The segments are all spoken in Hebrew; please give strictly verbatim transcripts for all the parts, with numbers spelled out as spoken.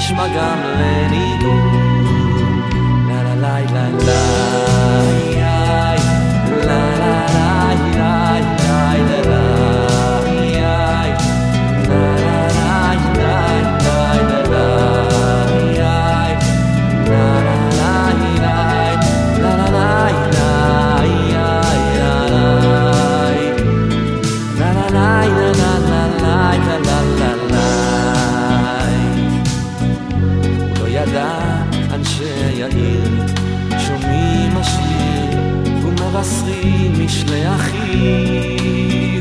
נשמע גם לניגון. לה לה לה לה לה אנשי העיר שומעים השיר ומבשרים משלי אחיו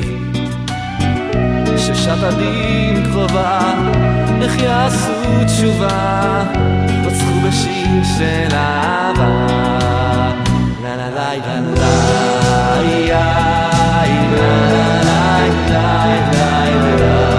ששעת הדין קרובה, איך יעשו תשובה, פצחו בשיר של אהבה. לה לה לה לה לה לה לה לה לה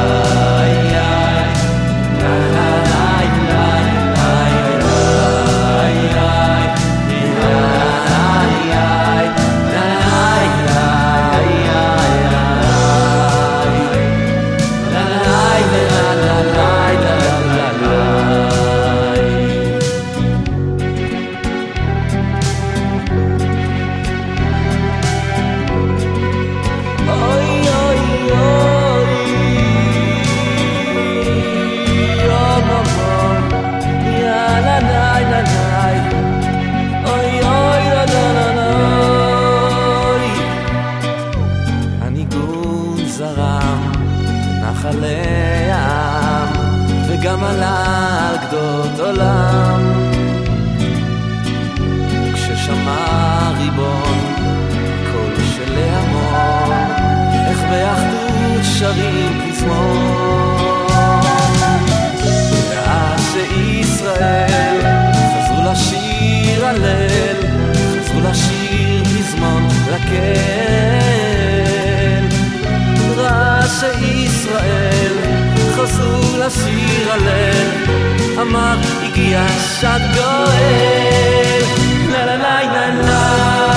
נחלי העם וגם עלה על גדות עולם. כששמע ריבון קול של המון, איך באחדות שרים פזמון. ואז שישראל חזרו לשיר הלל, חזרו לשיר פזמון לקהל. ראשי ישראל חזרו לשיר הלל, אמר הגיע שעת גואל. לה לה לה לה לה